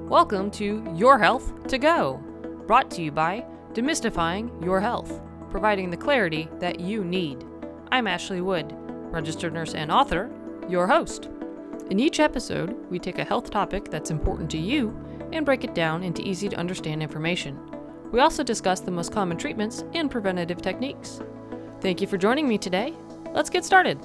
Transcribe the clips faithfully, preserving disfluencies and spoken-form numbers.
Welcome to Your Health to Go, brought to you by Demystifying Your Health, providing the clarity that you need. I'm Ashley Wood, registered nurse and author, your host. In each episode, we take a health topic that's important to you and break it down into easy to understand information. We also discuss the most common treatments and preventative techniques. Thank you for joining me today. Let's get started.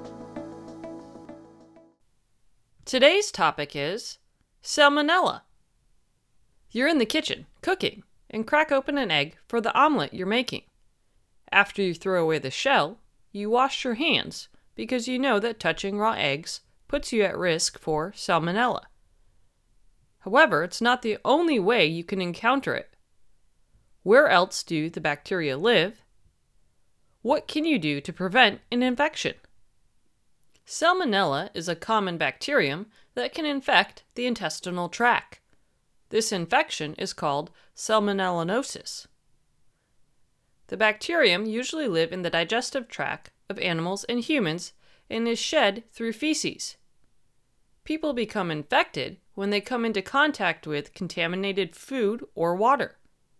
Today's topic is Salmonella. You're in the kitchen, cooking, and crack open an egg for the omelet you're making. After you throw away the shell, you wash your hands because you know that touching raw eggs puts you at risk for Salmonella. However, it's not the only way you can encounter it. Where else do the bacteria live? What can you do to prevent an infection? Salmonella is a common bacterium that can infect the intestinal tract. This infection is called salmonellosis. The bacterium usually live in the digestive tract of animals and humans and is shed through feces. People become infected when they come into contact with contaminated food or water.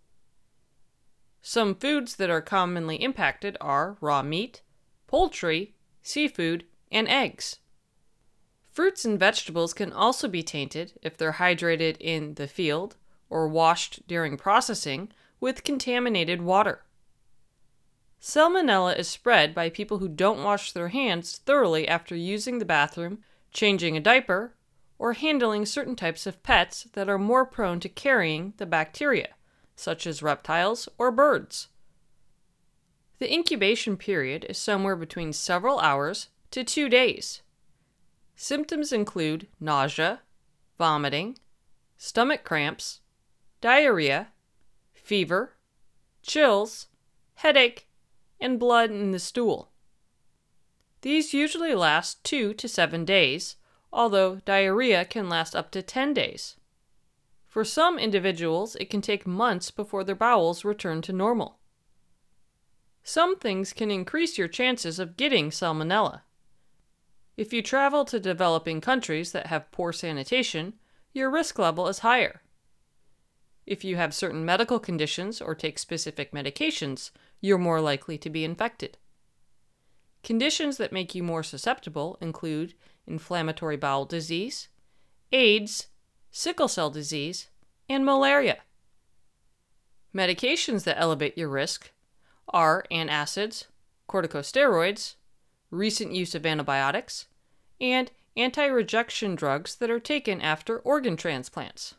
Some foods that are commonly impacted are raw meat, poultry, seafood, and eggs. Fruits and vegetables can also be tainted if they're hydrated in the field or washed during processing with contaminated water. Salmonella is spread by people who don't wash their hands thoroughly after using the bathroom, changing a diaper, or handling certain types of pets that are more prone to carrying the bacteria, such as reptiles or birds. The incubation period is somewhere between several hours to two days. Symptoms include nausea, vomiting, stomach cramps, diarrhea, fever, chills, headache, and blood in the stool. These usually last two to seven days, although diarrhea can last up to ten days. For some individuals, it can take months before their bowels return to normal. Some things can increase your chances of getting Salmonella. If you travel to developing countries that have poor sanitation, your risk level is higher. If you have certain medical conditions or take specific medications, you're more likely to be infected. Conditions that make you more susceptible include inflammatory bowel disease, AIDS, sickle cell disease, and malaria. Medications that elevate your risk are antacids, corticosteroids, recent use of antibiotics, and anti-rejection drugs that are taken after organ transplants.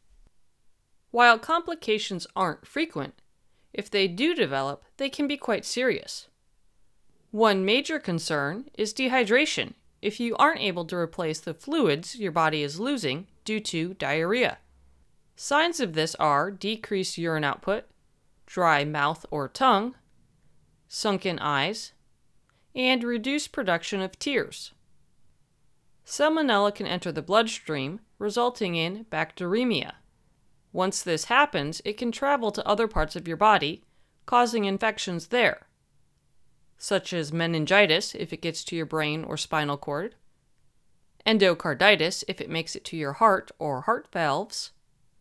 While complications aren't frequent, if they do develop, they can be quite serious. One major concern is dehydration if you aren't able to replace the fluids your body is losing due to diarrhea. Signs of this are decreased urine output, dry mouth or tongue, sunken eyes, and reduced production of tears. Salmonella can enter the bloodstream, resulting in bacteremia. Once this happens, it can travel to other parts of your body, causing infections there, such as meningitis if it gets to your brain or spinal cord, endocarditis if it makes it to your heart or heart valves,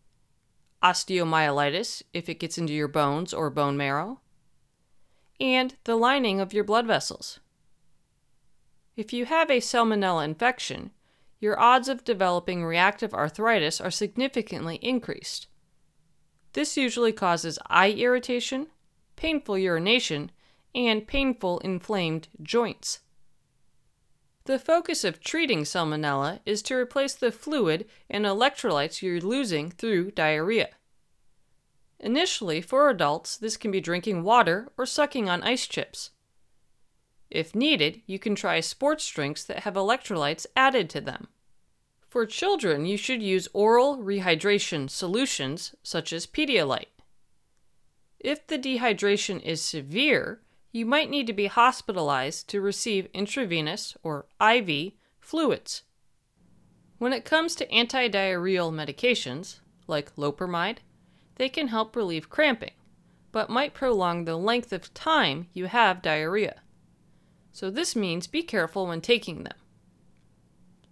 osteomyelitis if it gets into your bones or bone marrow, and the lining of your blood vessels. If you have a Salmonella infection, your odds of developing reactive arthritis are significantly increased. This usually causes eye irritation, painful urination, and painful inflamed joints. The focus of treating Salmonella is to replace the fluid and electrolytes you're losing through diarrhea. Initially, for adults, this can be drinking water or sucking on ice chips. If needed, you can try sports drinks that have electrolytes added to them. For children, you should use oral rehydration solutions such as Pedialyte. If the dehydration is severe, you might need to be hospitalized to receive intravenous or I V fluids. When it comes to antidiarrheal medications, like loperamide, they can help relieve cramping, but might prolong the length of time you have diarrhea. So this means be careful when taking them.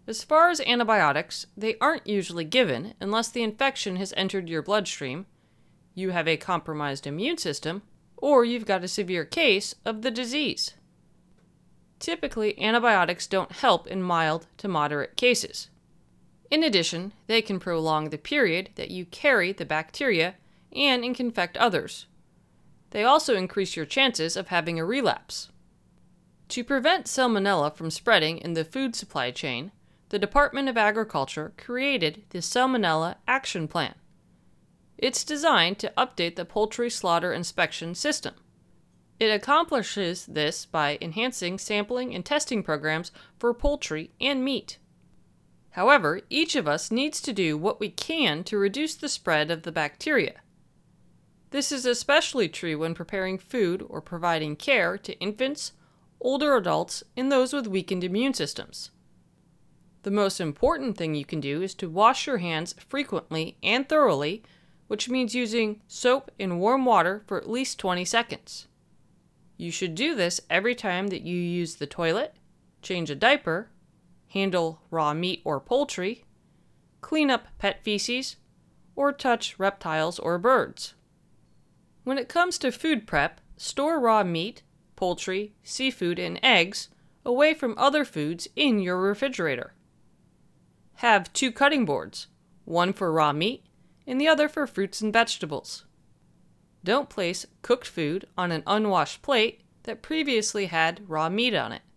As far as antibiotics, they aren't usually given unless the infection has entered your bloodstream, you have a compromised immune system, or you've got a severe case of the disease. Typically, antibiotics don't help in mild to moderate cases. In addition, they can prolong the period that you carry the bacteria and can infect others. They also increase your chances of having a relapse. To prevent Salmonella from spreading in the food supply chain, the Department of Agriculture created the Salmonella Action Plan. It's designed to update the poultry slaughter inspection system. It accomplishes this by enhancing sampling and testing programs for poultry and meat. However, each of us needs to do what we can to reduce the spread of the bacteria. This is especially true when preparing food or providing care to infants, older adults, and those with weakened immune systems. The most important thing you can do is to wash your hands frequently and thoroughly, which means using soap and warm water for at least twenty seconds. You should do this every time that you use the toilet, change a diaper, handle raw meat or poultry, clean up pet feces, or touch reptiles or birds. When it comes to food prep, store raw meat, poultry, seafood, and eggs away from other foods in your refrigerator. Have two cutting boards, one for raw meat and the other for fruits and vegetables. Don't place cooked food on an unwashed plate that previously had raw meat on it.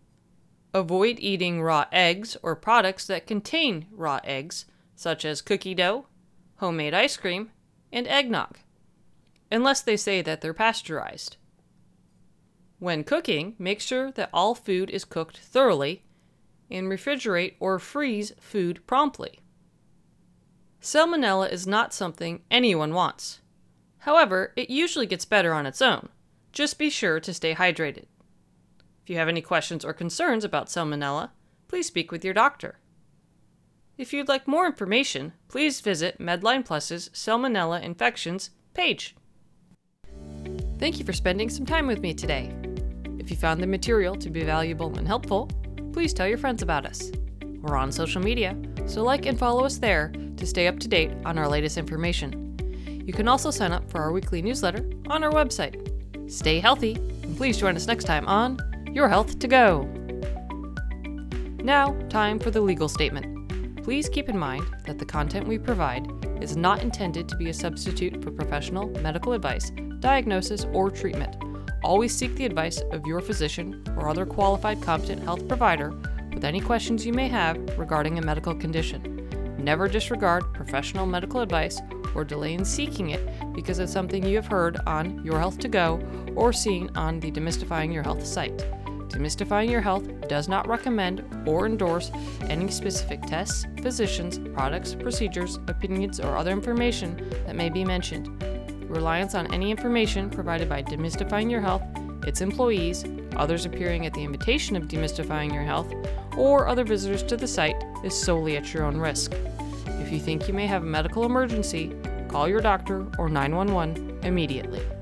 Avoid eating raw eggs or products that contain raw eggs, such as cookie dough, homemade ice cream, and eggnog, unless they say that they're pasteurized. When cooking, make sure that all food is cooked thoroughly and refrigerate or freeze food promptly. Salmonella is not something anyone wants. However, it usually gets better on its own. Just be sure to stay hydrated. If you have any questions or concerns about Salmonella, please speak with your doctor. If you'd like more information, please visit Medline Plus's Salmonella Infections page. Thank you for spending some time with me today. If you found the material to be valuable and helpful, please tell your friends about us. We're on social media, so like and follow us there to stay up to date on our latest information. You can also sign up for our weekly newsletter on our website. Stay healthy, and please join us next time on Your Health to Go. Now, time for the legal statement. Please keep in mind that the content we provide is not intended to be a substitute for professional medical advice, diagnosis, or treatment. Always seek the advice of your physician or other qualified competent health provider with any questions you may have regarding a medical condition. Never disregard professional medical advice or delay in seeking it because of something you have heard on Your Health to Go or seen on the Demystifying Your Health site. Demystifying Your Health does not recommend or endorse any specific tests, physicians, products, procedures, opinions, or other information that may be mentioned. Reliance on any information provided by Demystifying Your Health, its employees, others appearing at the invitation of Demystifying Your Health, or other visitors to the site is solely at your own risk. If you think you may have a medical emergency, call your doctor or nine one one immediately.